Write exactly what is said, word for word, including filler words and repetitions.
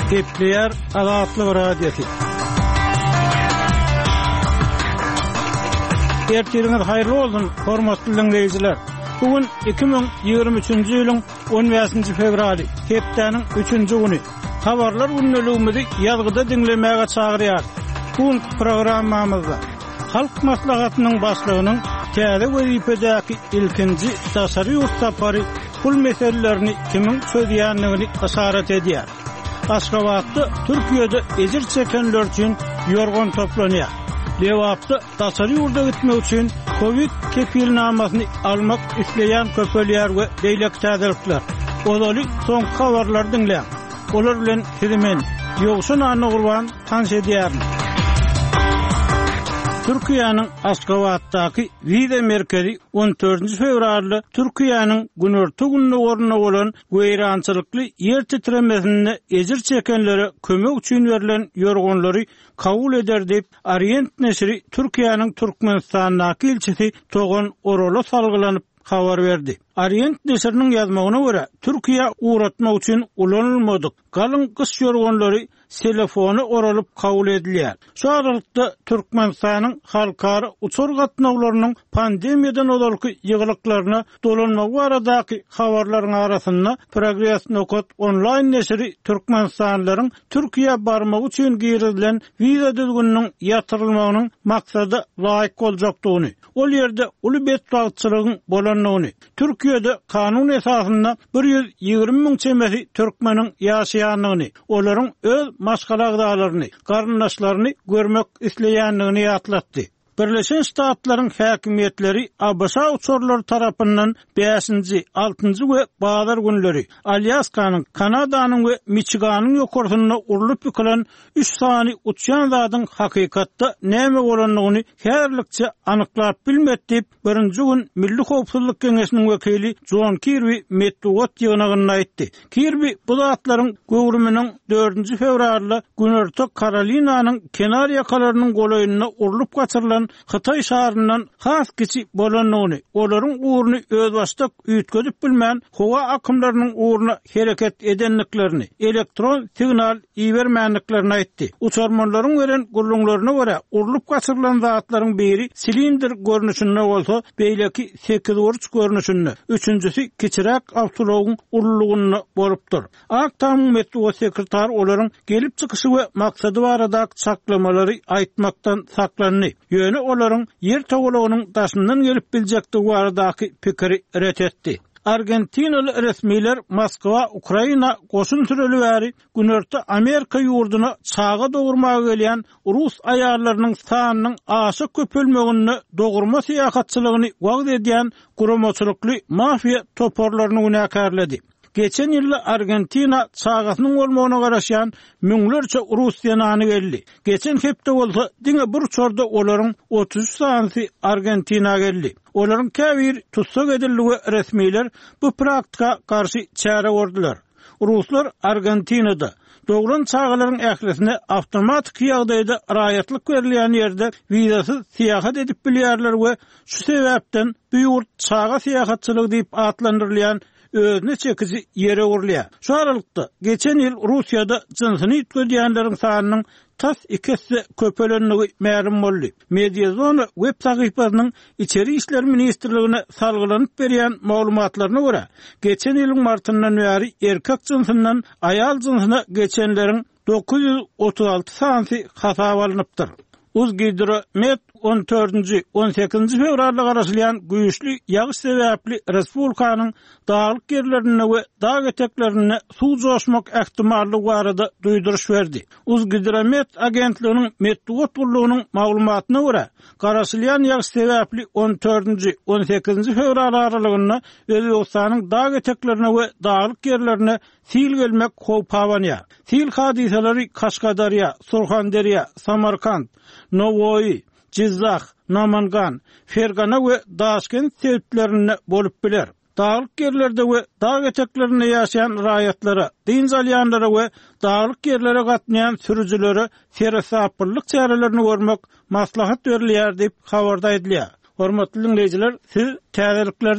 Kepler Azatlyk Radiosu. Ertiriniz hayırlı olsun, hormatly dinleyijiler. Bugün iki bin ýygrimi üçünji ýylyň on beşinji fevraly, hepdeniň üçünji güni. Habarlar günneligimizi ýazgyda dinlemäge çagyrýar. Bu programmamyzda halk maslahatynyň başlygynyň täze wezipedäki ilkinji tasary ýurtdapary pul meselelerini kimin çözýänligini asarat edýär. Aşgabatda Türkiýede ejir çekenler üçin ýorgon toplanýar. Lewapda tasary ýurda gitmek üçin Covid kepilnamasyny almak isleýän köpelýär we beýlek täzelikler. Olaly soňky habarlar dinleýär. Olar bilen hizmet ýogşun any gurban tanş edýär. Türkiýanyň Aşgabatdaky Wize merkezi on dördünji fevralda Türkiýanyň günörtü gününe orna bolan weýrançylykly ýer titremesine ejir çekenlere kömek üçin berilen ýorgonlary kabul eder diýip Orient neşri Türkiýanyň Türkmenistanyň ilçesi Togon Orala salgylanyp habar berdi. Orient neşriniň ýazmagyna görä, Türkiýa uğratmak üçin ulanylmadyk galyň kış ýorgonlary telefony oralyp kabul edilýär. Şu aralykda Türkmenistanyň halkara uçur gatnawlarynyň pandemiýadan olarky ýygyllyklaryna dolanmak baradaky habarlaryň arasynda Progress Nokot online neşri Türkmenistanlylaryň Türkiýe barmak üçin girilen wiza düzgüniniň ýatyrylmagynyň maksady laýyk boljakdygyny, ol ýerde uly betbagtçylygyň bolanlygyny, Türkiýede kanun esasynda bir ýüz ýygrimi miň çemesi türkmeniň ýaşaýanlygyny, olaryň öz maşgalagdalaryny, garyndaşlaryny görmek isleýänligini ýatlatdy. Birleşen Ştatlaryň häkimetleri A B S uçurlary tarapyndan beşinji, altynji we bazar günleri Alyaskanyň, Kanadanyň we Michiganyň ýokarsyna urulyp ýykylan üç sany uçýan zadyň hakykatda näme bolanlygyny herlikçe anyklap bilmedi diýip birinji gün Milli Howpsuzlyk Keňeşiniň wekili John Kirby Metduat ýygynyna aýtdy. Kirby bu zatlaryň göwrüminiň dördünji fevralda günörtü Karolinanyň kenar ýakalarynyň golaýyna urulyp gaçyrylan Xitay şaharyndan has kiçi bolanlygyny, olaryň uğruny öz başda üýtgezip bilmän howa akymlarynyň uğruna hereket edenliklerini, elektron signal iýermänliklerini aýtdy. Uçurmanlaryň beren gurulňlaryna görä, urulyp gaçyrylan zatlaryň biri silindir görnüşinde bolsa, beýleki sekiz burç görnüşinde, üçünjüsi kiçirek awtologyň urullygyny bolupdyr. Aktam Metduat sekretar olaryň gelip çykyşy we maksady barada saklamalary aýtmakdan saklandy. Ýöne olaryň ýer togalagynyň daşyndan gelip biljekdigi baradaky pikiri ret etdi. Argentinaly resmiler Moskwa, Ukraina goşun türeli bäri günörtü Amerika ýurduna çaga dogurmaga gelýän Rus aýallarynyň sanynyň aşy köpelmegini dogurma syýasatçylygyny wagt edýän guramaçylykly mafiýa toporlaryny günäkärledi. Geçen ýyl Argentina çagasynyň bolmagyna garaşan müňlerçe Rus ýanany geldi. Geçen hepde bolsa diňe bir çorda olaryň otuz üç sanyny Argentina geldi. Olaryň käbir tutsak ediligi resmiler bu praktika karşı çäre gordylar. Ruslar Argentinada dogran çağalaryň ählisine awtomatik ýagdaýda raýatlyk berilýän ýerde wizasyz syýahat edip bilýärler we şu sebäpden bu ýurt çaga syýahatçylygy diýip atlandyrylýan özüne çekici yere urlaya. Şu aralykda geçen ýyl Russiýada jynsyny ýetgizýänleriň sanynyň tas ikisi köpelenligi ma'lum boldy. Mediazona web sahypasynyň içeri işler ministrligine salgylanyp berýän maglumatlaryna görä, geçen ýylyň martyndan bäri erkek jynsynyň aýal jynsyna geçenleriň dokuz ýüz otuz alty sany hasap alınıpdyr. Uzgidromet on dördünji, on sekizinji fevralda garaşylýan güýçli ýağış sebäpli respublikanyň dağlyk ýerlerine we dağ eteklerine suw joşmak ähtimallygy barada duýduruş berdi. Uzgidromet agentliginiň Metduat gurulunyň maglumatyna görä, garaşylýan ýağış sebäpli on dördünji, on sekizinji fevral aralygynda Özbegistanyň dağ eteklerine we dağlyk ýerlerine sil gelmek howp hawanýar. Sil hadiseleri Kaşgadarya, Surxandarya, Samarkand, Novoy, Jizzax, Namangan, Fergana we Daşkent sebäplerine bolup biler. Dağlyk ýerlerde we dağ eteklerinde ýaşaýan raýatlara, din zalyanlara we dağlyk ýerlere gatnaýan sürüjilere serasaplyk çärelerini görmek maslahat berilýär diýip habarda edilýär. Hormatly dinleýijiler, siz täzelikler